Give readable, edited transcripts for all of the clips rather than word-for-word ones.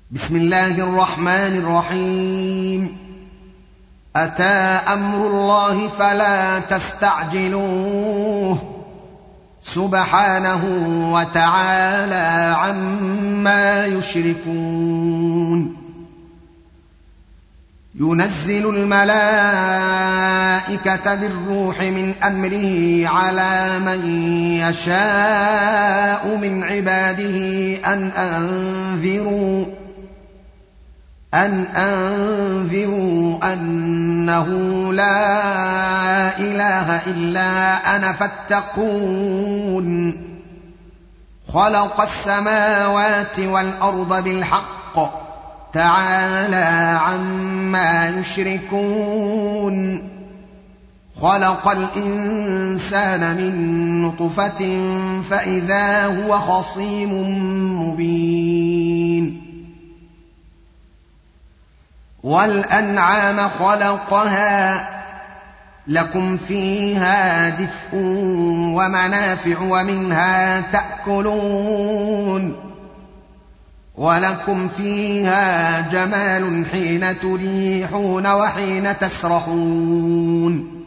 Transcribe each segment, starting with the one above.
بسم الله الرحمن الرحيم. أتى أمر الله فلا تستعجلوه سبحانه وتعالى عما يشركون. ينزل الملائكة بالروح من أمره على من يشاء من عباده أن أنذروا أنه لا إله إلا أنا فاتقون. خلق السماوات والأرض بالحق تعالى عما يشركون. خلق الإنسان من نطفة فإذا هو خصيم مبين. والأنعام خلقها لكم فيها دفء ومنافع ومنها تأكلون. ولكم فيها جمال حين تريحون وحين تسرحون.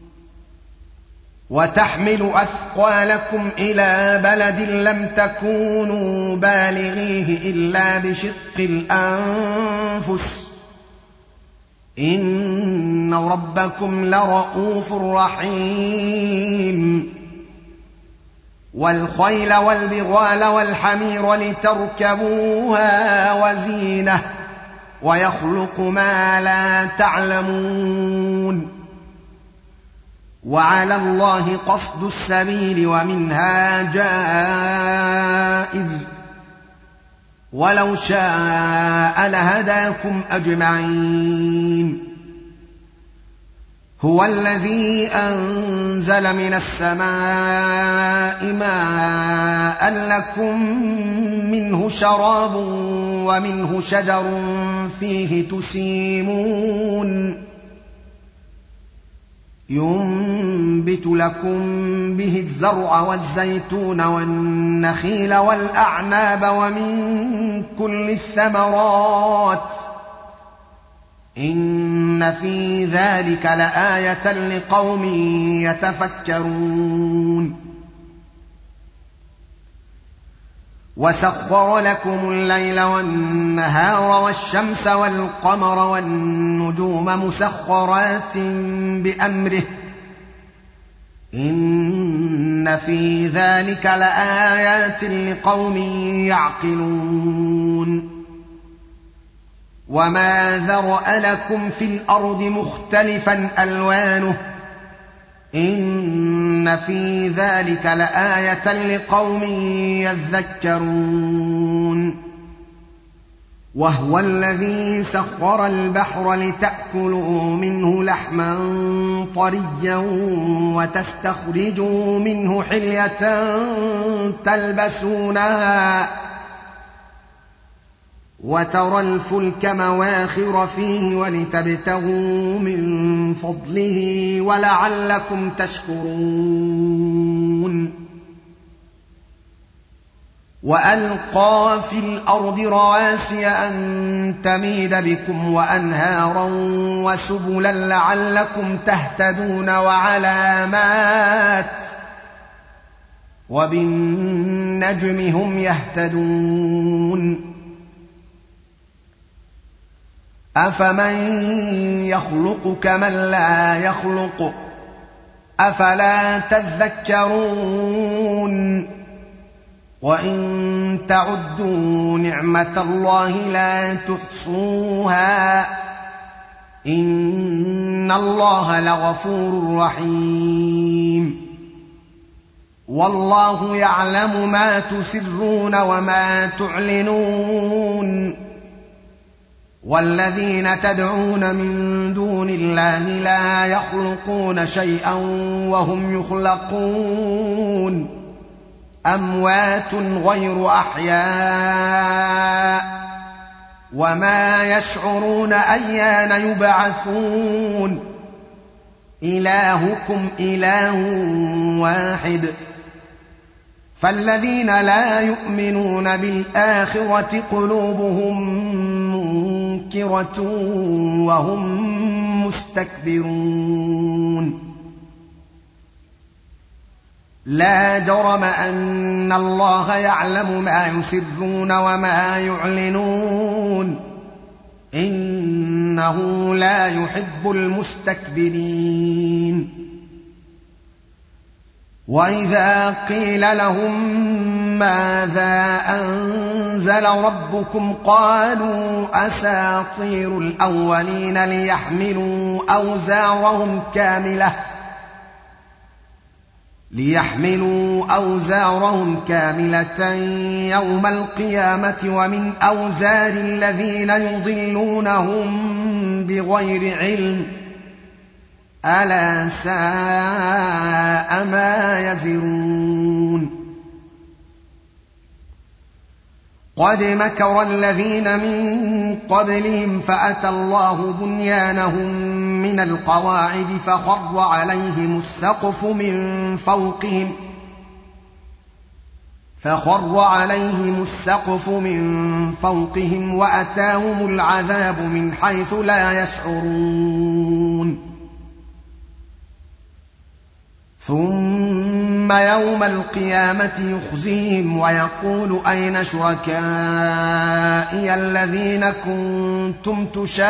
وتحمل أثقالكم إلى بلد لم تكونوا بالغيه إلا بشق الأنفس إن ربكم لرءوف رحيم. والخيل والبغال والحمير لتركبوها وزينة ويخلق ما لا تعلمون. وعلى الله قصد السبيل ومنها جائز ولو شاء لهداكم أجمعين. هو الذي أنزل من السماء ماء لكم منه شراب ومنه شجر فيه تسيمون. ينبت لكم به الزرع والزيتون والنخيل والأعناب ومن كل الثمرات إن في ذلك لآية لقوم يتفكرون. وسخر لكم الليل والنهار والشمس والقمر والنجوم مسخرات بأمره إن في ذلك لآيات لقوم يعقلون. وما ذرأ لكم في الأرض مختلفا ألوانه إن في ذلك لآية لقوم يذكرون. وهو الذي سخر البحر لتأكلوا منه لحما طريا وتستخرجوا منه حلية تلبسونها وترى الفلك مواخر فيه ولتبتغوا من فضله ولعلكم تشكرون. وألقى في الأرض رواسي أن تميد بكم وأنهارا وسبلا لعلكم تهتدون وعلامات وبالنجم هم يهتدون. أفمن يخلق كمن لا يخلق أفلا تذكرون. وإن تعدوا نعمة الله لا تحصوها إن الله لغفور رحيم. والله يعلم ما تسرون وما تعلنون. والذين تدعون من دون الله لا يخلقون شيئا وهم يخلقون أموات غير أحياء وما يشعرون أيان يبعثون. إلهكم إله واحد فالذين لا يؤمنون بالآخرة قلوبهم منكرة وهم مستكبرون لا جرم أن الله يعلم ما يسرون وما يعلنون إنه لا يحب المستكبرين وإذا قيل لهم ماذا أنزل ربكم قالوا أساطير الأولين ليحملوا أوزارهم كاملة يوم القيامة ومن أوزار الذين يضلونهم بغير علم ألا ساء ما يزرون قد مكر الذين من قبلهم فأتى الله بنيانهم من القواعد فخر عليهم السقف من فوقهم وأتاهم العذاب من حيث لا يشعرون ثم يوم القيامة يخزيهم ويقول أين شركائي الذين كنتم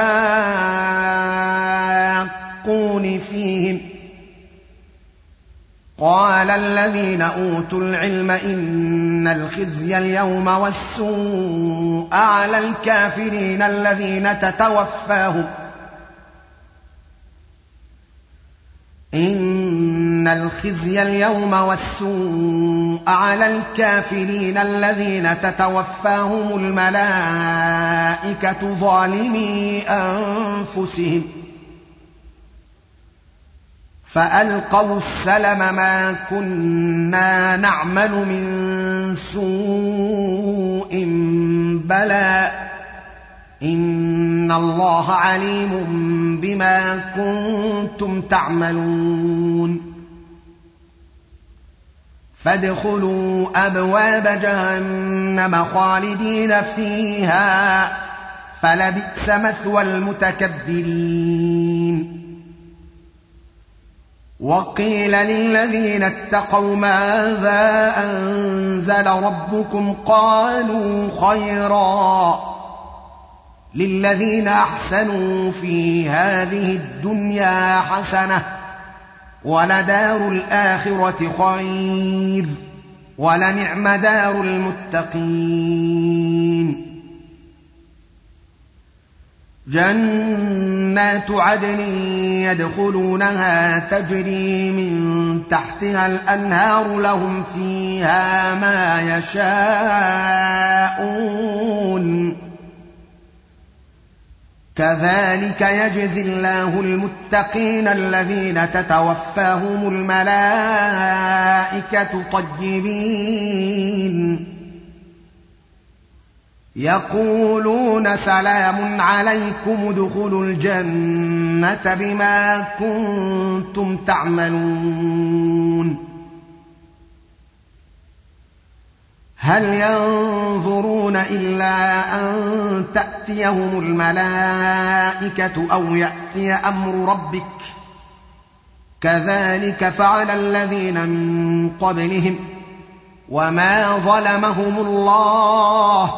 تشاقون فيهم قال الذين أوتوا العلم إن الخزي اليوم والسوء على الكافرين الذين تتوفاهم الملائكة ظالمي أنفسهم فألقوا السلم ما كنا نعمل من سوء بلى إن الله عليم بما كنتم تعملون فادخلوا أبواب جهنم خالدين فيها فلبئس مثوى المتكبرين وقيل للذين اتقوا ماذا أنزل ربكم قالوا خيرا للذين أحسنوا في هذه الدنيا حسنة ولدار الآخرة خير ولنعم دار المتقين جنات عدن يدخلونها تجري من تحتها الأنهار لهم فيها ما يشاءون كذلك يجزي الله المتقين الذين تتوفاهم الملائكة طيبين يقولون سلام عليكم ادخلوا الجنة بما كنتم تعملون هل ينظرون إلا أن تأتيهم الملائكة أو يأتي أمر ربك كذلك فعل الذين من قبلهم وما ظلمهم الله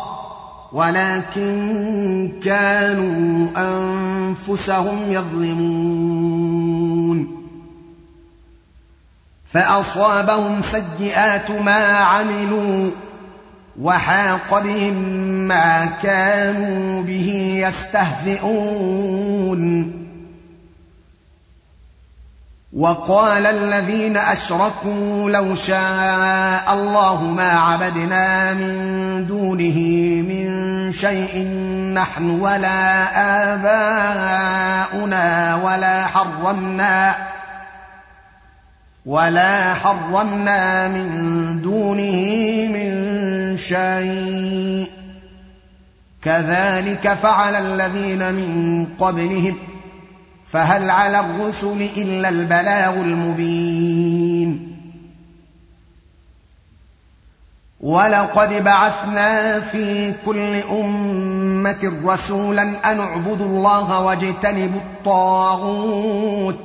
ولكن كانوا أنفسهم يظلمون فأصابهم سيئات ما عملوا وحاق بهم ما كانوا به يستهزئون وقال الذين أشركوا لو شاء الله ما عبدنا من دونه من شيء نحن ولا آباؤنا ولا حرمنا من دونه من شيء كذلك فعل الذين من قبلهم فهل على الرسل إلا البلاغ المبين ولقد بعثنا في كل أمة رسولا أن اعبدوا الله واجتنبوا الطاغوت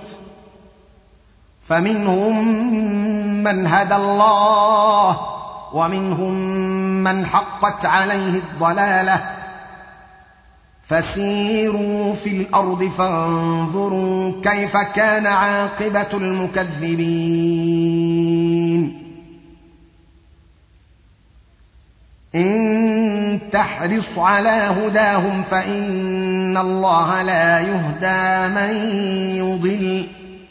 فمنهم من هدى الله ومنهم من حقت عليه الضلالة فسيروا في الأرض فانظروا كيف كان عاقبة المكذبين إن تحرص على هداهم فإن الله لا يهدى من يضل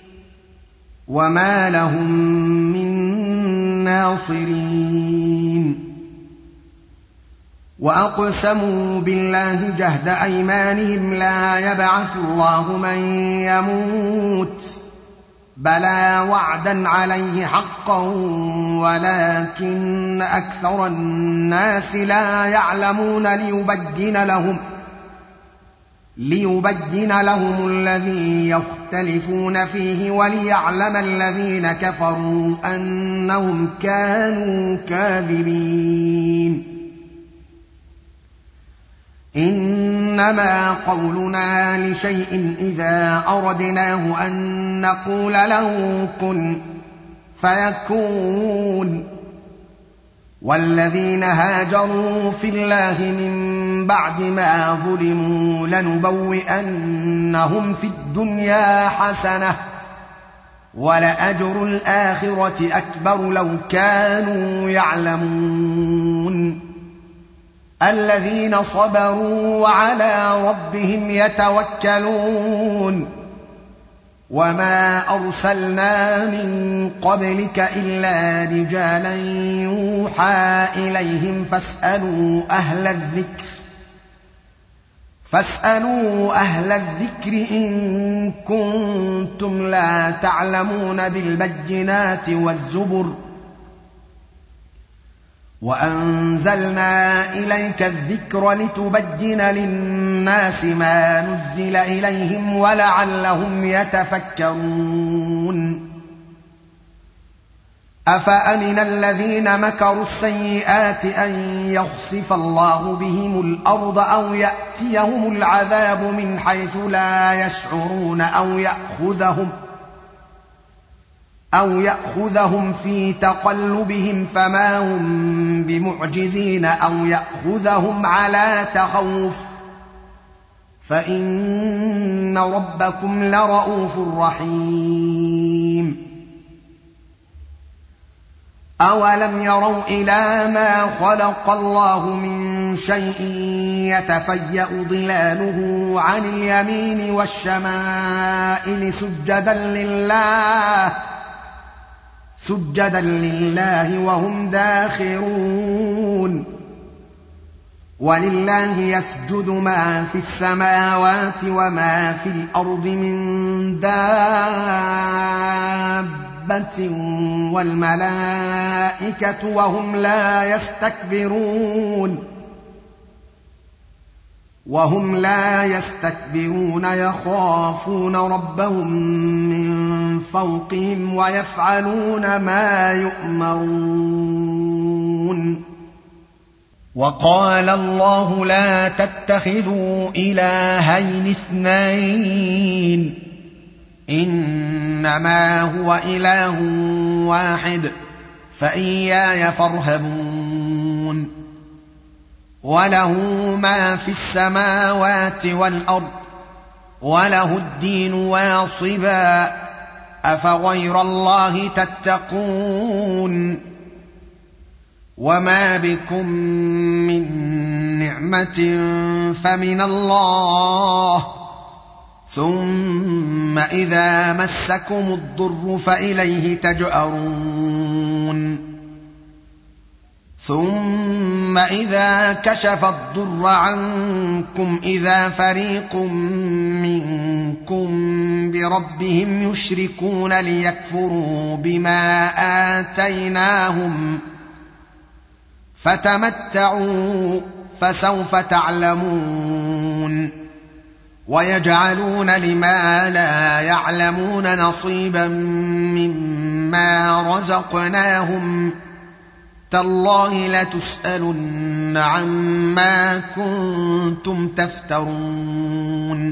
وما لهم من ناصرين وأقسموا بالله جهد أيمانهم لا يبعث الله من يموت بلى وعدا عليه حقا ولكن أكثر الناس لا يعلمون ليبين لهم الذي يختلفون فيه وليعلم الذين كفروا أنهم كانوا كاذبين إنما قولنا لشيء إذا أردناه أن نقول له كن فيكون والذين هاجروا في الله من بعد ما ظلموا لنبوئنهم في الدنيا حسنة ولأجر الآخرة أكبر لو كانوا يعلمون الذين صبروا وعلى ربهم يتوكلون وما أرسلنا من قبلك إلا رجالا يوحى إليهم فاسألوا أهل الذكر إن كنتم لا تعلمون بالبينات والزبر وأنزلنا إليك الذكر لتبين للناس ما نزل إليهم ولعلهم يتفكرون أفأمن الذين مكروا السيئات أن يخسف الله بهم الأرض أو يأتيهم العذاب من حيث لا يشعرون أو يأخذهم في تقلبهم فما هم بمعجزين أو يأخذهم على تخوف فإن ربكم لرؤوف رحيم أولم يروا إلى ما خلق الله من شيء يتفيأ ظلاله عن اليمين والشمائل سجدا لله وهم داخرون ولله يسجد ما في السماوات وما في الأرض من دابة والملائكة وهم لا يستكبرون يخافون ربهم من فوقهم ويفعلون ما يؤمرون وقال الله لا تتخذوا إلهين اثنين إنما هو إله واحد فإياي فارهبون وله ما في السماوات والأرض وله الدين واصبا أفغير الله تتقون وما بكم من نعمة فمن الله ثم إذا مسكم الضر فإليه تجأرون ثم إذا كشف الضر عنكم إذا فريق منكم بربهم يشركون ليكفروا بما آتيناهم فتمتعوا فسوف تعلمون ويجعلون لما لا يعلمون نصيبا مما رزقناهم تالله لتسألن عما كنتم تفترون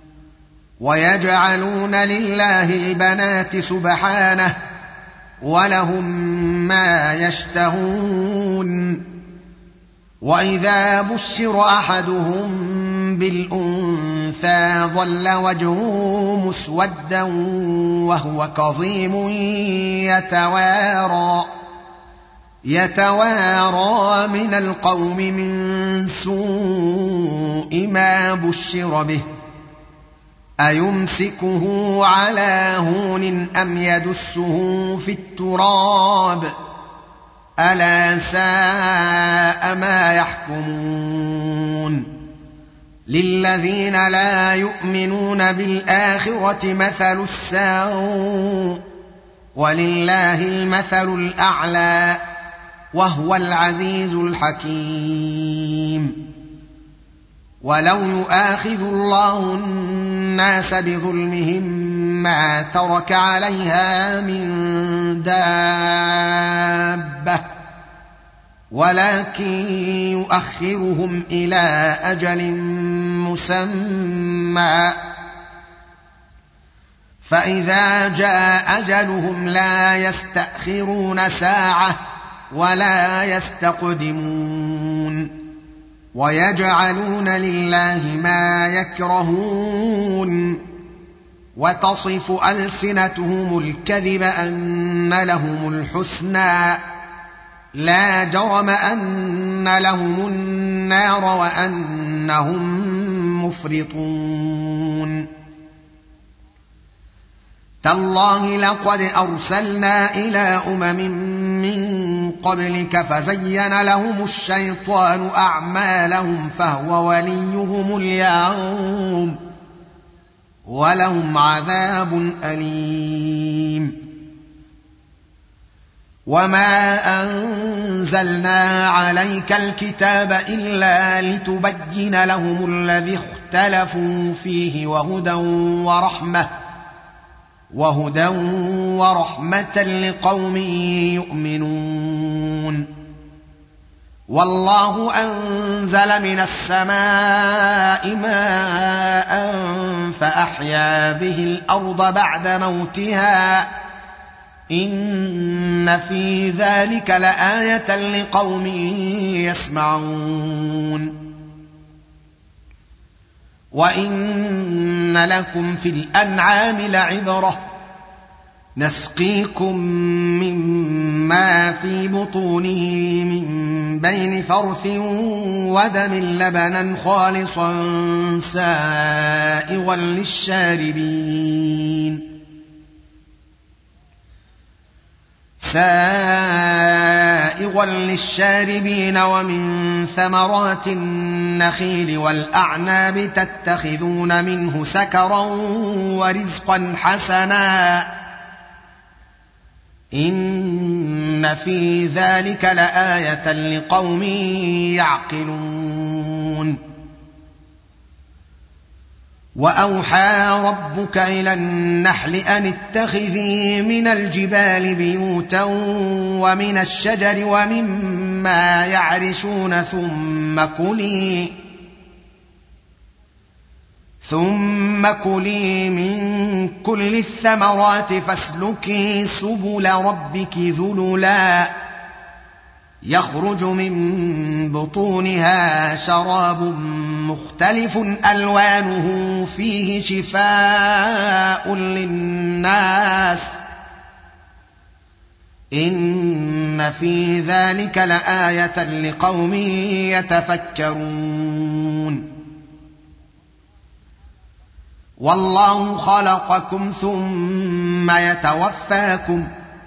ويجعلون لله البنات سبحانه ولهم ما يشتهون وإذا بشر أحدهم بالأنثى ظل وجهه مسودا وهو كظيم يتوارى من القوم من سوء ما بشر به أيمسكه على هون أم يدسه في التراب ألا ساء ما يحكمون للذين لا يؤمنون بالآخرة مثل السوء ولله المثل الأعلى وهو العزيز الحكيم ولو يؤاخذ الله الناس بظلمهم ما ترك عليها من دابة ولكن يؤخرهم إلى أجل مسمى فإذا جاء أجلهم لا يستأخرون ساعة ولا يستقدمون ويجعلون لله ما يكرهون وتصف ألسنتهم الكذب أن لهم الحسنى لا جرم أن لهم النار وأنهم مفرطون تالله لقد أرسلنا إلى من قبلك فزين لهم الشيطان أعمالهم فهو وليهم اليوم ولهم عذاب أليم وما أنزلنا عليك الكتاب إلا لتبين لهم الذي اختلفوا فيه وهدى ورحمة لقوم يؤمنون والله أنزل من السماء ماء فأحيا به الأرض بعد موتها إن في ذلك لآية لقوم يسمعون وإن لكم في الأنعام لعبرة نسقيكم مما في بطونه من بين فرث ودم لبنا خالصا سائغا للشاربين ومن ثمرات النخيل والأعناب تتخذون منه سكرا ورزقا حسنا إن في ذلك لآية لقوم يعقلون وأوحى ربك إلى النحل أن اتخذي من الجبال بيوتا ومن الشجر ومما يعرشون ثم كلي من كل الثمرات فاسلكي سبل ربك ذللا يخرج من بطونها شراب مختلف ألوانه فيه شفاء للناس إن في ذلك لآية لقوم يتفكرون والله خلقكم ثم يتوفاكم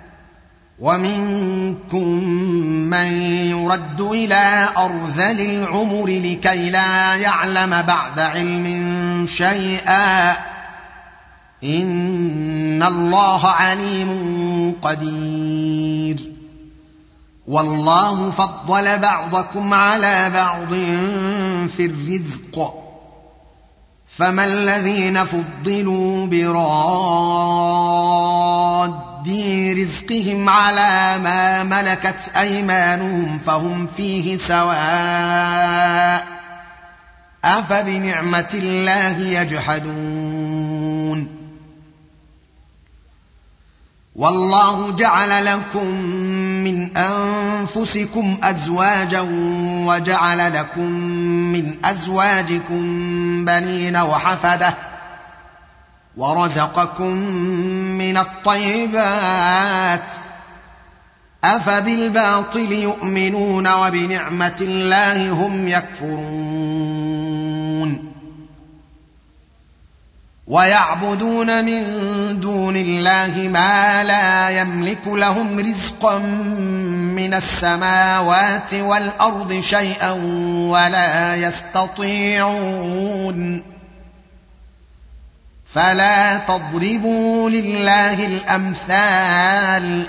ومنكم من يرد إلى أرذل العمر لكي لا يعلم بعد علم شيئا إن الله عليم قدير والله فضل بعضكم على بعض في الرزق فما الذين فضلوا براد رزقهم على ما ملكت أيمانهم فهم فيه سواء أفبنعمة الله يجحدون والله جعل لكم من أنفسكم أزواجا وجعل لكم من أزواجكم بنين وحفدة ورزقكم من الطيبات أفبالباطل يؤمنون وبنعمة الله هم يكفرون ويعبدون من دون الله ما لا يملك لهم رزقا من السماوات والأرض شيئا ولا يستطيعون فلا تضربوا لله الأمثال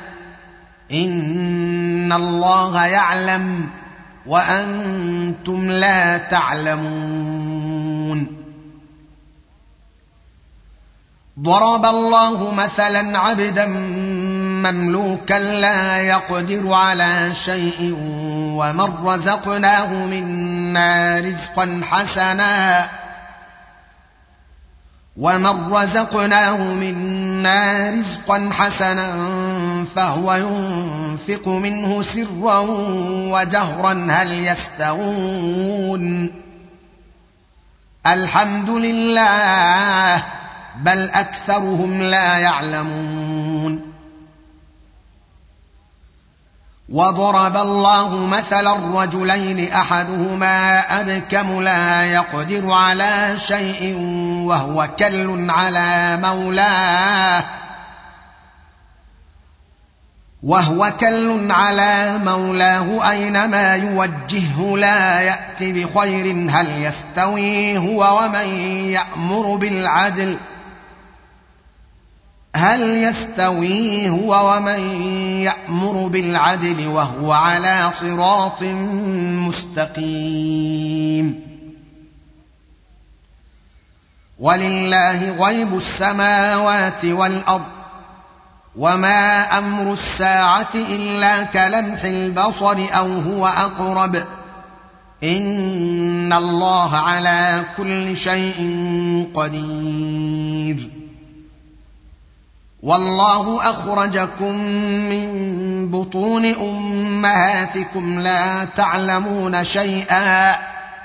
إن الله يعلم وأنتم لا تعلمون ضرب الله مثلا عبدا مملوكا لا يقدر على شيء ومن رزقناه منا رزقا حسنا فهو ينفق منه سرا وجهرا هل يستوون الحمد لله بل أكثرهم لا يعلمون وضرب الله مثلا الرجلين أحدهما أبكم لا يقدر على شيء وهو كل على مولاه أينما يوجهه لا يأت بخير هل يستوي هو ومن يأمر بالعدل وهو على صراط مستقيم ولله غيب السماوات والأرض وما أمر الساعة إلا كلمح البصر أو هو أقرب إن الله على كل شيء قدير والله أخرجكم من بطون أمهاتكم لا تعلمون شيئا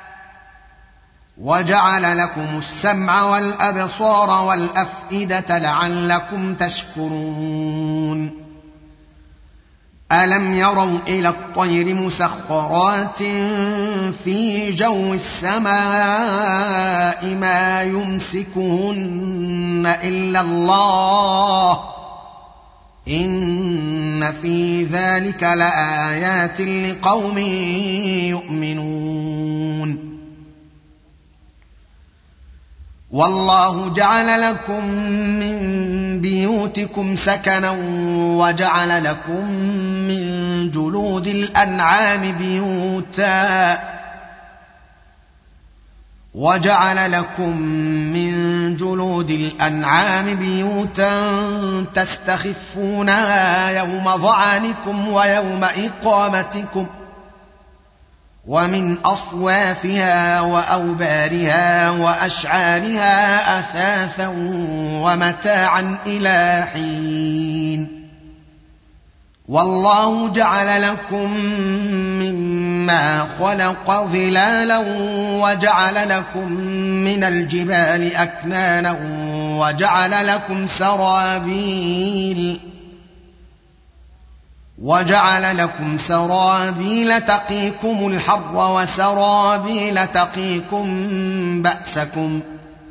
وجعل لكم السمع والأبصار والأفئدة لعلكم تشكرون ألم يروا إلى الطير مسخرات في جو السماء ما يمسكهن إلا الله إن في ذلك لآيات لقوم يؤمنون والله جعل لكم من بيوتكم سكنا وجعل لكم من جلود الأنعام بيوتا تستخفونها يوم ظعنكم ويوم إقامتكم ومن أصوافها وأوبارها وأشعارها أثاثا ومتاعا إلى حين والله جعل لكم مما خلق ظلالا من الجبال أكنانا وجعل لكم سرابيل تقيكم الحر وسرابيل تقيكم بأسكم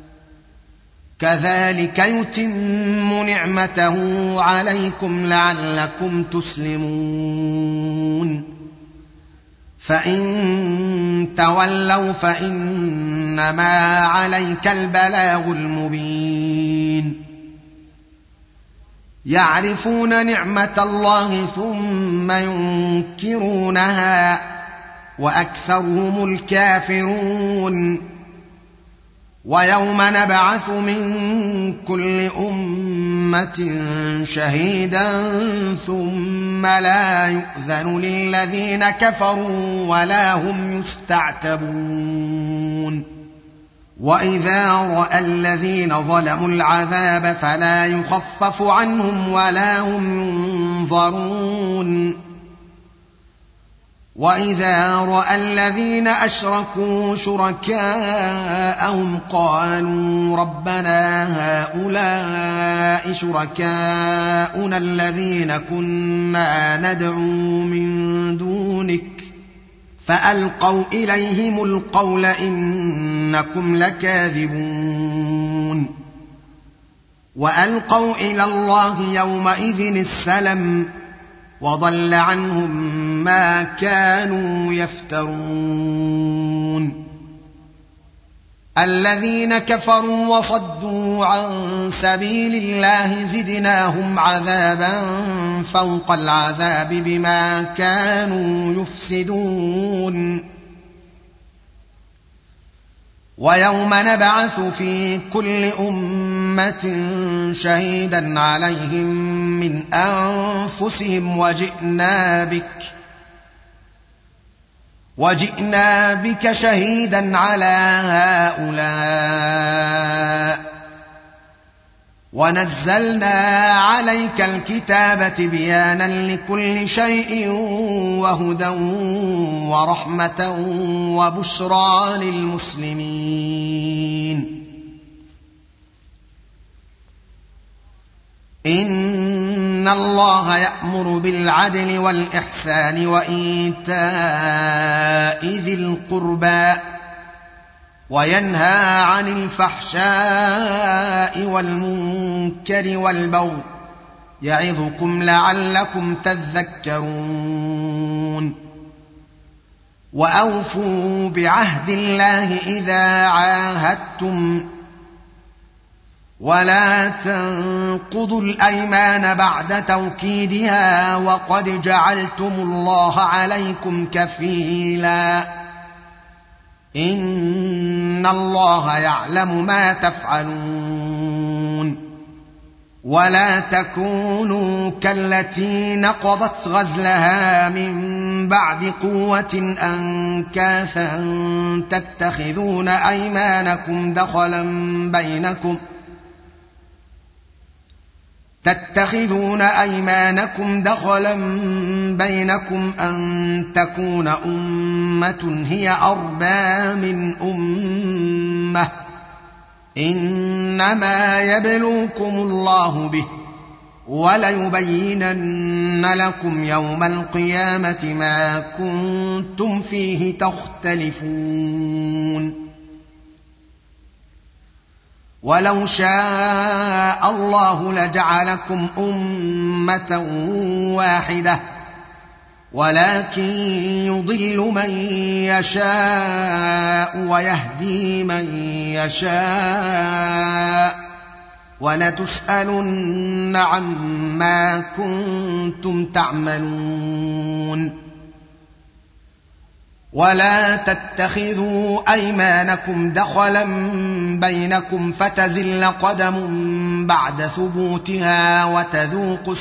كذلك يتم نعمته عليكم لعلكم تسلمون فإن تولوا فإنما عليك البلاغ المبين يعرفون نعمة الله ثم ينكرونها وأكثرهم الكافرون ويوم نبعث من كل أمة شهيدا ثم لا يؤذن للذين كفروا ولا هم يستعتبون وإذا رأى الذين ظلموا العذاب فلا يخفف عنهم ولا هم ينظرون وإذا رأى الذين أشركوا شركاءهم قالوا ربنا هؤلاء شركاؤنا الذين كنا ندعو من دونك فألقوا إليهم القول إنكم لكاذبون وألقوا إلى الله يومئذ السلم وضل عنهم ما كانوا يفترون الذين كفروا وصدوا عن سبيل الله زدناهم عذابا فوق العذاب بما كانوا يفسدون ويوم نبعث في كل أمة شهيدا عليهم من أنفسهم وجئنا بك شهيدا على هؤلاء ونزلنا عليك الكتاب بيانا لكل شيء وهدى ورحمة وبشرى للمسلمين إن الله يأمر بالعدل والإحسان وإيتاء ذي القربى وينهى عن الفحشاء والمنكر والبغي يعظكم لعلكم تذكرون وأوفوا بعهد الله إذا عاهدتم ولا تنقضوا الأيمان بعد توكيدها وقد جعلتم الله عليكم كفيلا إن الله يعلم ما تفعلون ولا تكونوا كالتي نقضت غزلها من بعد قوة أنكاثا تتخذون أيمانكم دخلا بينكم أن تكون أمة هي أربى من أمة إنما يبلوكم الله به وليبينن لكم يوم القيامة ما كنتم فيه تختلفون ولو شاء الله لجعلكم أمة واحدة ولكن يضل من يشاء ويهدي من يشاء ولتسألن عما كنتم تعملون ولا تتخذوا أيمانكم دخلا بينكم فتزل قدم بعد ثبوتها وتذوقوا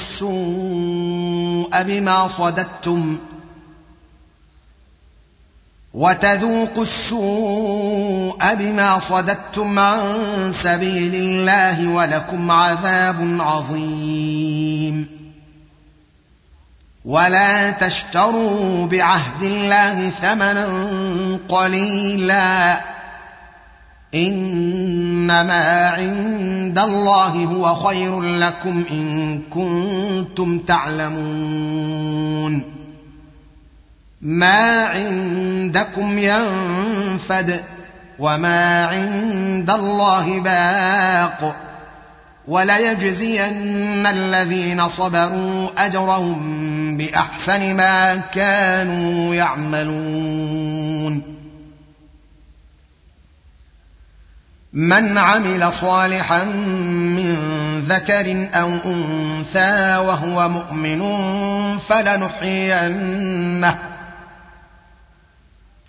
السوء بما صددتم عن سبيل الله ولكم عذاب عظيم ولا تشتروا بعهد الله ثمنا قليلا إنما عند الله هو خير لكم إن كنتم تعلمون ما عندكم ينفد وما عند الله باق وليجزين الذين صبروا أجرهم بأحسن ما كانوا يعملون من عمل صالحا من ذكر أو أنثى وهو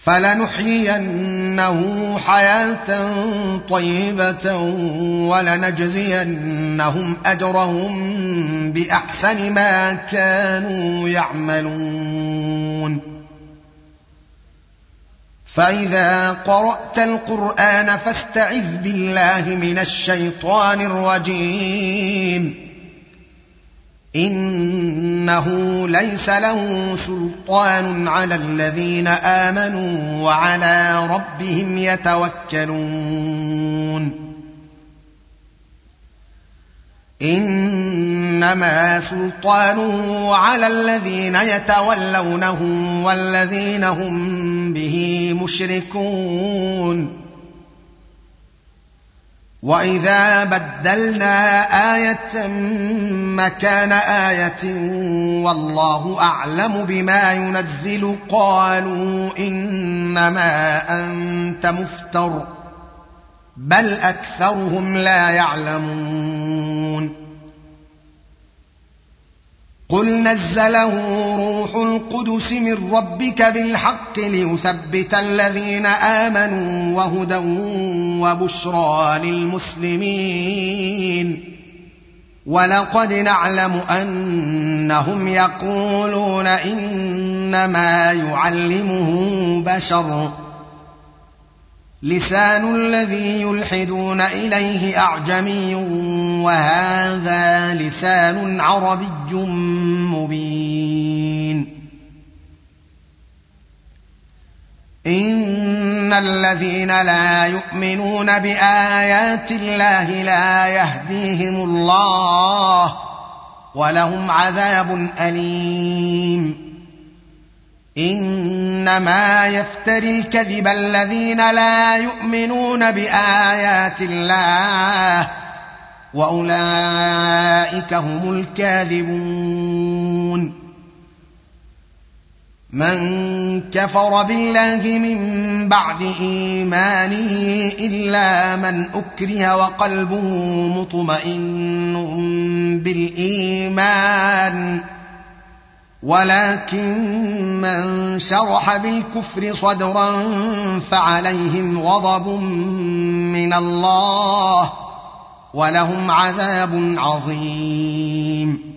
فلنحيينه حياة طيبة ولنجزينهم أجرهم بأحسن ما كانوا يعملون. فإذا قرأت القرآن فاستعذ بالله من الشيطان الرجيم. إنه ليس له سلطان على الذين آمنوا وعلى ربهم يتوكلون. إنما سلطانه على الذين يتولونه والذين هم به مشركون. وإذا بدلنا آية مكان آية والله أعلم بما ينزل قالوا إنما أنت مفتر بل أكثرهم لا يعلمون. قل نزله روح القدس من ربك بالحق ليثبت الذين آمنوا وهدى وبشرى للمسلمين. ولقد نعلم أنهم يقولون إنما يعلمه بشر لسان الذي يلحدون إليه أعجمي وهذا لسان عربي مبين. إن الذين لا يؤمنون بآيات الله لا يهديهم الله ولهم عذاب أليم. إنما يفتري الكذب الذين لا يؤمنون بآيات الله وأولئك هم الكاذبون. من كفر بالله من بعد إيمانه إلا من أكره وقلبه مطمئن بالإيمان ولكن من شرح بالكفر صدرا فعليهم غضب من الله ولهم عذاب عظيم.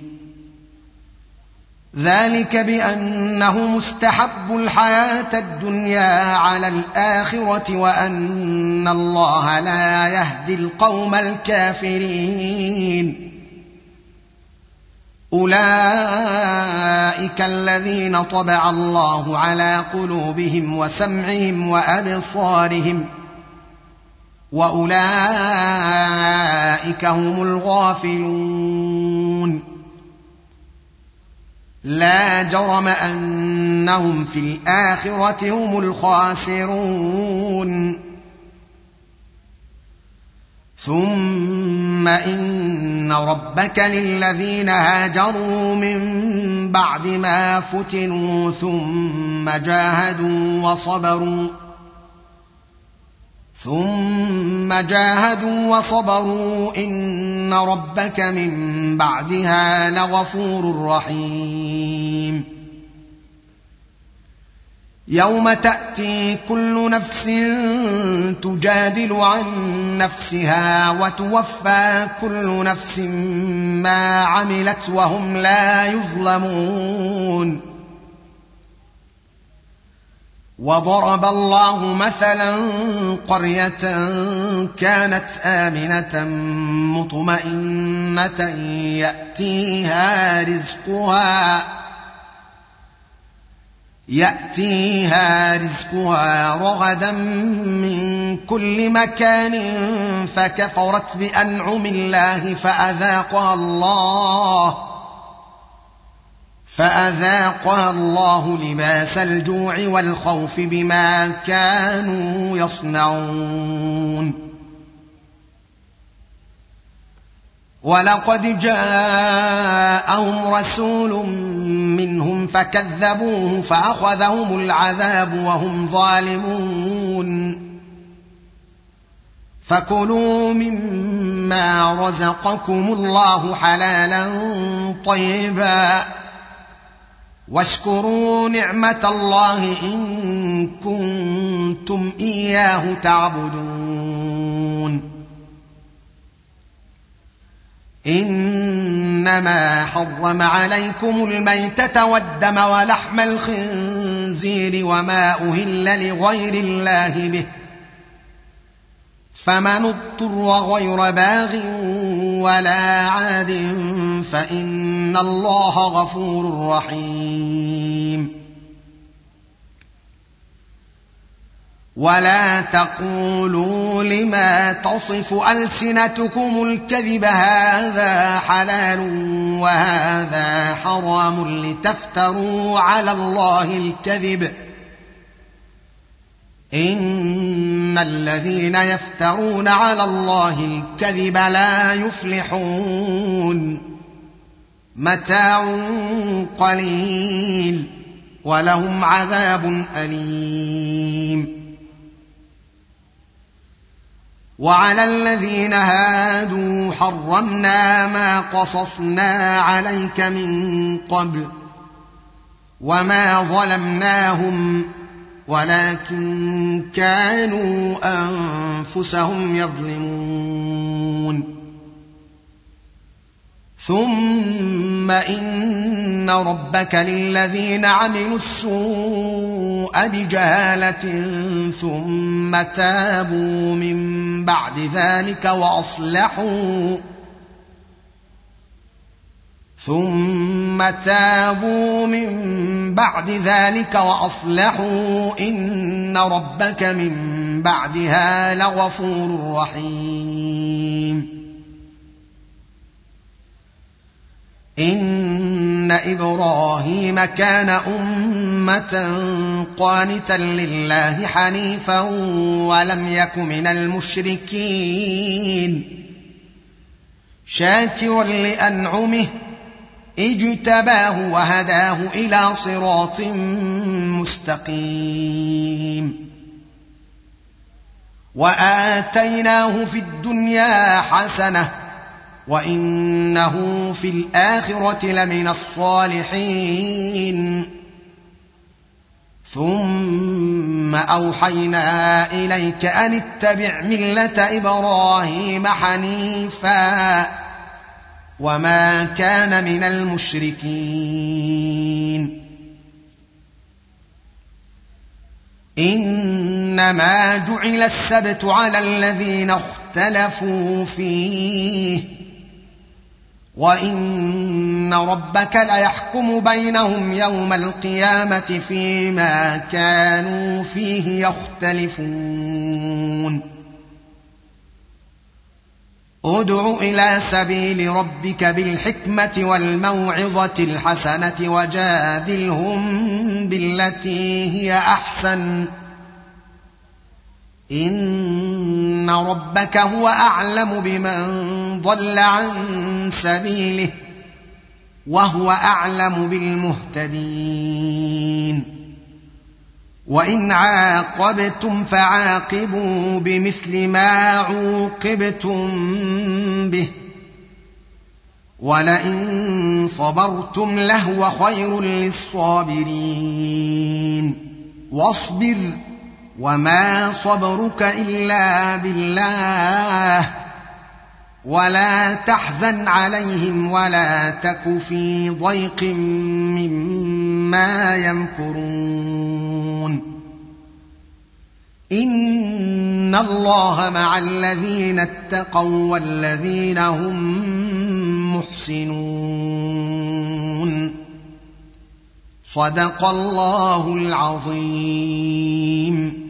ذلك بأنه مستحب الحياة الدنيا على الآخرة وأن الله لا يهدي القوم الكافرين. أولئك الذين طبع الله على قلوبهم وسمعهم وأبصارهم وأولئك هم الغافلون. لا جرم أنهم في الآخرة هم الخاسرون. ثم إن ربك للذين هاجروا من بعد ما فتنوا ثم جاهدوا وصبروا إن ربك من بعدها لغفور رحيم. يوم تأتي كل نفس تجادل عن نفسها وتوفى كل نفس ما عملت وهم لا يظلمون. وضرب الله مثلا قرية كانت آمنة مطمئنة يأتيها رزقها رغدا من كل مكان فكفرت بأنعم الله فأذاقها الله لباس الجوع والخوف بما كانوا يصنعون. ولقد جاءهم رسول منهم فكذبوه فأخذهم العذاب وهم ظالمون. فكلوا مما رزقكم الله حلالا طيبا واشكروا نعمة الله إن كنتم إياه تعبدون إنما حرم عليكم الميتة والدم ولحم الخنزير وما أهل لغير الله به فمن اضطر غير باغ ولا عاد فإن الله غفور رحيم ولا تقولوا لما تصف ألسنتكم الكذب هذا حلال وهذا حرام لتفتروا على الله الكذب إن الذين يفترون على الله الكذب لا يفلحون متاع قليل ولهم عذاب أليم وعلى الذين هادوا حرمنا ما قصصنا عليك من قبل وما ظلمناهم ولكن كانوا أنفسهم يظلمون ثم إن ربك للذين عملوا السوء بجهالة ثم تابوا من بعد ذلك وأصلحوا إن ربك من بعدها لغفور رحيم إن إبراهيم كان أمة قانتا لله حنيفا ولم يك من المشركين شاكرا لأنعمه اجتباه وهداه إلى صراط مستقيم وآتيناه في الدنيا حسنة وإنه في الآخرة لمن الصالحين ثم أوحينا إليك أن اتبع ملة إبراهيم حنيفا وما كان من المشركين إنما جعل السبت على الذين اختلفوا فيه وإن ربك ليحكم بينهم يوم القيامة فيما كانوا فيه يختلفون ادع إلى سبيل ربك بالحكمة والموعظة الحسنة وجادلهم بالتي هي أحسن إن ربك هو أعلم بمن ضل عن سبيله وهو أعلم بالمهتدين وإن عاقبتم فعاقبوا بمثل ما عوقبتم به ولئن صبرتم لهو خير للصابرين واصبر وما صبرك إلا بالله ولا تحزن عليهم ولا تك في ضيق مما يمكرون إن الله مع الذين اتقوا والذين هم محسنون صدق الله العظيم.